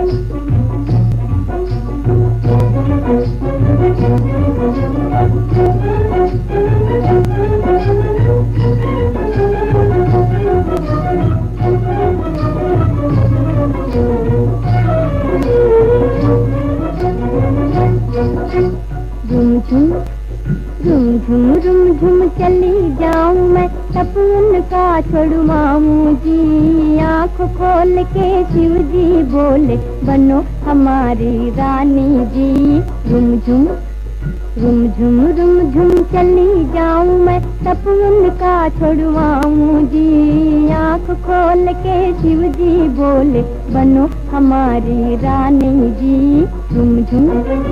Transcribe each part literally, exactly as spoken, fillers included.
झुम झुम झुम झुम झुम झुम चली जाऊं मैं, सपन का छुड़वाऊं जी। आँख खोल के शिव जी बोले, बनो हमारी रानी जी। झुम झुम झुम झुम झुम झुम चली जाऊं मैं, सपन का छुड़वाऊं जी। आँख खोल के शिव जी बोले, बनो हमारी रानी जी। झुम झुम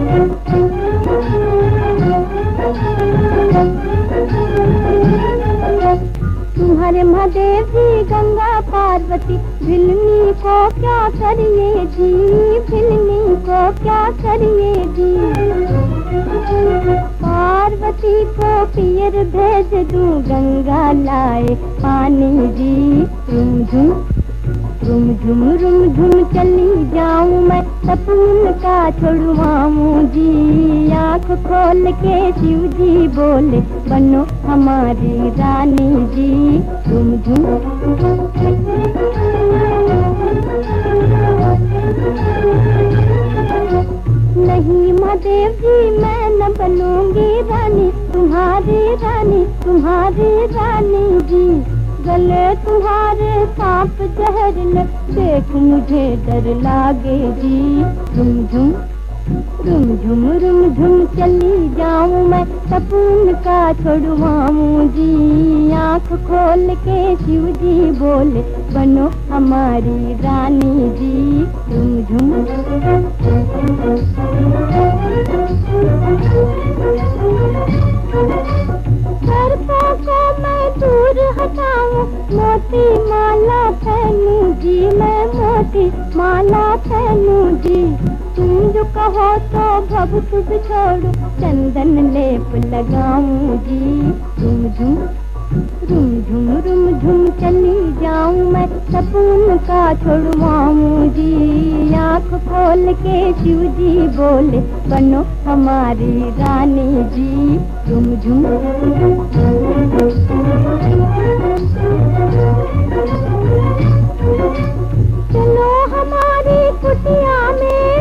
तुम्हारे महादेव जी गंगा पार्वती, भिलनी को क्या करिए जी, भिलनी को क्या करिए जी। पार्वती को पियर भेज दूं, गंगा लाए पानी जी। झुम झुम झुम झुम झुम झुम चली जाऊं मैं, सपन का छुड़वाऊं जी। आँख खोल के शिव जी बोले, बनो हमारी रानी जी। झुम झुम नहीं महादेव जी मैं न बनूंगी रानी, तुम्हारी रानी तुम्हारी रानी जी। गले तुम्हारे सांप जहर न, देख मुझे डर लागे जी। झुम झुम झुम झुम झुम झुम चली जाऊं मैं, सपन का छुड़वाऊं जी। आँख खोल के शिव जी बोले, बनो हमारी रानी जी। झुम झुम सर्पों को मैं दूर हटाऊं, मोती माला पहनूं जी, मैं मोती माला पहनूं जी। तुम जो कहो तो भभूत छोड़ू, चंदन लेप लगाऊं जी। झुम झुम झुम झुम झुम झुम चली जाऊं मैं, सपन का छुड़वाऊं जी। आँख खोल के शिव जी बोले, बनो हमारी रानी जी। झुम झुम चलो हमारी कुटिया में,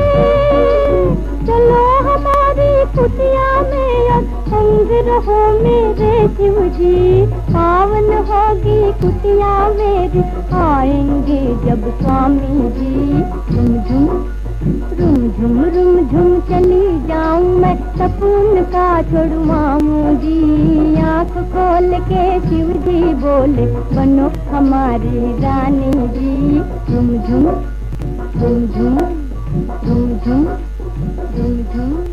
चलो हमारी कुटिया में, संग रहो मेरे शिव जी। पावन होगी कुटिया मेरी, आएंगे जब स्वामी जी। झुम झुम झुम झुम झुम झुम चली जाऊं मैं, सपन का छुड़वाऊं जी। आँख खोल के शिव जी बोले, बनो हमारी रानी जी। झुम झुम झुम झुम झुम झुम झुम झुम।